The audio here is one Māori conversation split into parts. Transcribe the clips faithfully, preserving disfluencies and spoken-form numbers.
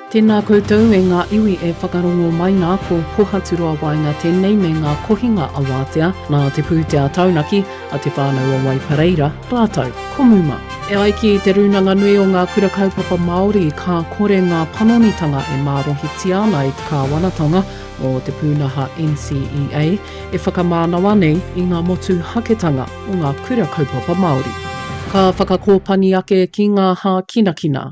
Tēnā koutou e ngā iwi e whakarongo mai ngā ko pohaturua wainga tēnei me ngā kohinga a wātea nā te pūtea taunaki a te whānau o Waipareira, rātou, komuma. E ai ki te runanga nui o ngā kura kaupapa Māori ka kore ngā panonitanga e mārohiti ana i te kāwanatanga o te pūnaha N C E A e whakamānawa nei i ngā motu haketanga o ngā kura kaupapa Māori. Ka whakakōpani ake ki ngā hā kinakina.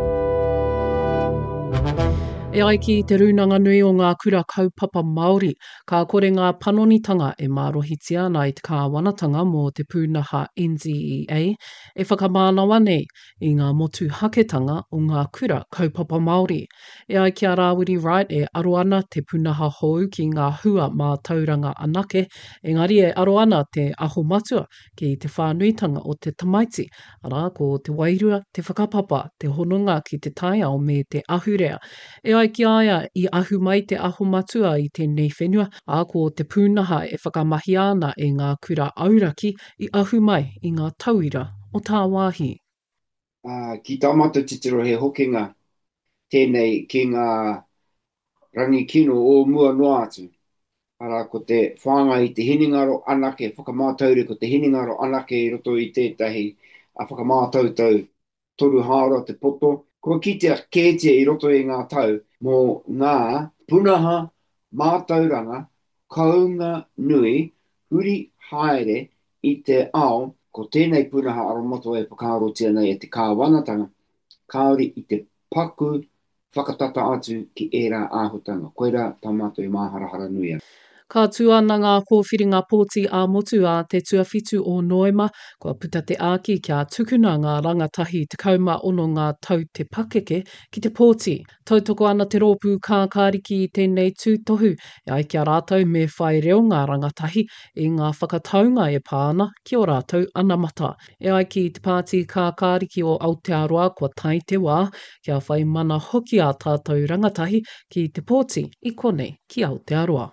E ai ki te runanga nui o ngā kura kaupapa Māori, ka kore ngā panonitanga e mārohiti ana i te kāwanatanga mō te pūnaha N Z E A e whakamānawa nei i ngā motu haketanga o ngā kura kaupapa Māori. E ai ki a Rawiri Wright e aro ana te pūnaha hou ki ngā hua mā tauranga anake, engari e aro ana te aho matua ki te whānuitanga o te tamaiti, ara ko te wairua, te whakapapa, te hononga ki te taiao me te ahurea. E ai ki aia i ahu mai te aho matua i tēnei whenua, a ko te pūnaha e whakamahi ana e ngā kura auraki i ahu mai i ngā tauira o tā wāhi. Uh, ki tāmata titiro he hokinga tēnei ki ngā rangi kino o mua noa atu. Ara ko te whanga i te hiningaro anake, whakamātaure ko te hiningaro anake i roto i tētahi a whakamātautau toru hāora te poto. Kua kitea kētia i roto i ngā tau mō ngā punaha mātauranga kaunga nui huri haere i te ao ko tēnei punaha aromoto e whakaarotia nei e te kāwanatanga kaori i te paku whakatata atu ki ērā āhutanga. Koera tamato i māharahara nui. Ka tū ana ngā kōwhiringa pōti a motu a te tuawhitu o Noema, kua puta te āki kia tukuna ngā rangatahi te kauma ono ngā tau te pakeke ki te pōti. Tautoko ana te rōpū kākāriki i tēnei tūtohu, e ai kia rātou me whai reo ngā rangatahi i ngā whakataunga e pāna ki o rātou anamata. E ai ki te pāti kākāriki o Aotearoa kua tai te wā, kia whai mana hoki a tātou rangatahi ki te pōti i konei ki Aotearoa.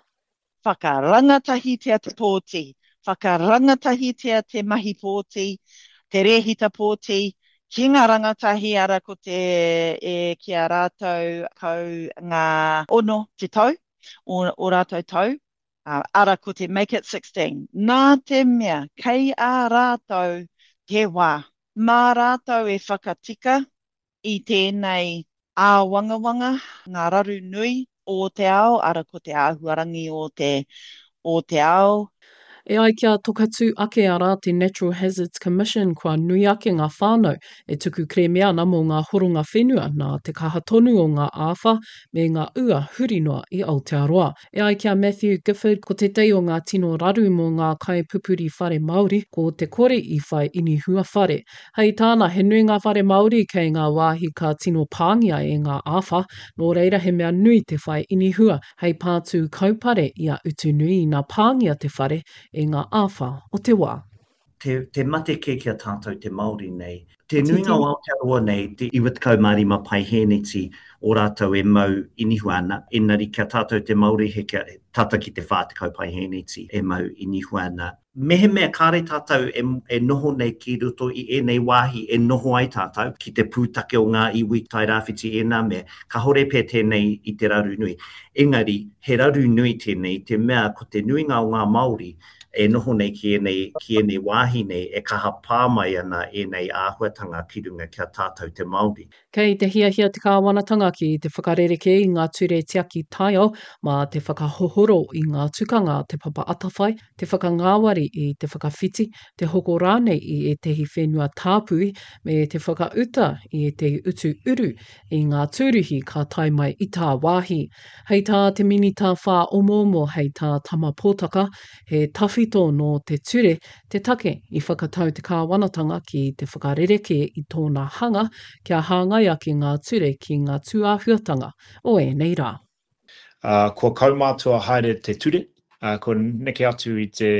Whakarangatahitia te pōti, whakarangatahitia te mahi pōti, te rehita pōti, ki ngā rangatahi ara ko te e ki a rātou kau ngā ono te tau, o, o rātou tau, uh, ara ko te Make It sixteen. Nā te mea, kei a rātou te wā, mā rātou e whakatika i tēnei āwangawanga, ngā raru nui, o te ao, ara ko te āhuarangi o te, o te ao. E ai kia tokatu ake ara te Natural Hazards Commission kua nui ake ngā whānau e tuku kreme ana mō ngā horonga whenua nā te kaha tonu o ngā āwha me ngā ua hurinoa i Aotearoa. E ai kia Matthew Gifford ko te tei o ngā tino raru mō ngā kaipupuri whare Māori ko te kore i whai ini hua whare. Hei tāna he nui ngā whare Māori kei ngā wāhi ka tino pāngia e ngā āwha, nō reira he mea nui te whai ini hua, hei pātū kaupare ia utu nui i ngā pāngia te whare e ngā āwha o te wā. Te, te mate ke kia tātou te Māori nei. Te nuinga o Aotearoa nei, te iwa te kaumārima pai hēneti o rātou e mau inihuana. Engari kia tātou te Māori he kia tata ki te whā te kaupai hēneti e mau inihuana. Mehe mea kāre tātou e, e noho nei ki roto i e nei wāhi e noho ai tātou ki te pūtake o ngā iwi tai rāwhiti e nā mea. Ka hore pē tēnei i te raru nui. Engari, he raru nui tēnei, te mea ko te nuinga o ngā Māori e noho nei ki e nei, ki e nei wāhi nei e kaha pāmai ana e nei āhuatanga ki runga kia tātou te Māori. Kei te hiahia te kāwanatanga ki te whakarereke i ngā ture tiaki taiao, mā te whakahohoro i ngā tukanga te papa atawhai, te whakangāwari i te whakawhiti, te hoko rānei i e tehi whenua tāpui, me te whakauta i e tehi utu uru i ngā tūruhi ka tai mai i tā wāhi. Hei tā te minita whā omo-omo hei tā tama pōtaka, he tawhito no te ture, te take i whakatau te kāwanatanga ki te whakarereke i tōna hanga, kia hāngai ake ngā ture ki ngā tūāhuatanga o e nei rā. Uh, ko kaumātua haere te ture, uh, ko neke atu i te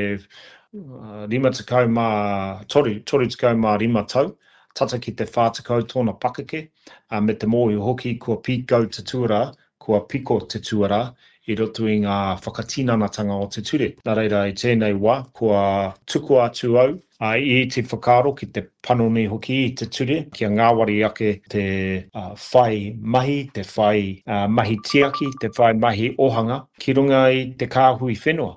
uh, rima tekau mā toru, toru tekau mā rima tau, tata ki te whātakau tōna pakeke, uh, me te mōhi hoki kua piko te tuara, kua piko te tuara, i roto i ngā whakatinanatanga o te ture. Nā reira i tēnei wā, kua tuku atu au, uh, i te whakaaro ki te panoni hoki i te ture, kia ngāwari ake te uh, whai mahi, te whai uh, mahi tiaki, te whai mahi ohanga, ki runga i te kāhui whenua.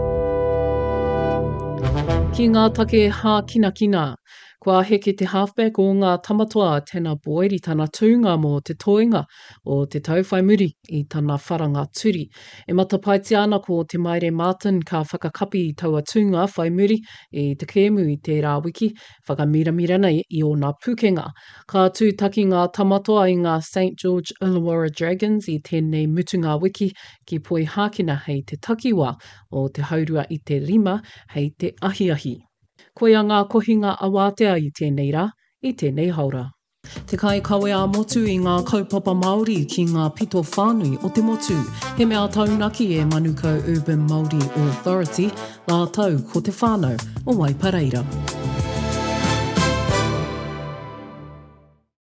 Ki ngā take hā kina kina, kua heke te halfback o ngā tamatoa tēnā poeri tana tūnga mō te toenga o te tauwhai muri i tana wharanga turi. E matapaiti ana ko te Maire Martin ka whakakapi i taua tūnga whai muri i te kēmu i tērā wiki, whakamiramira nei i o ngā pukenga. Ka tūtaki ngā tamatoa i ngā Saint George Illawarra Dragons i tēnei mutunga wiki ki poi hākina hei te takiwa o te haurua i te rima hei te ahiahi. Koia ngā kohinga awātea i tēnei rā, i tēnei haura. Te kai kawe a motu i ngā kaupapa Māori ki ngā pito whānui o te motu. He mea taunaki e Manukau Urban Māori Authority, ngā tau ko te whānau o Waipareira.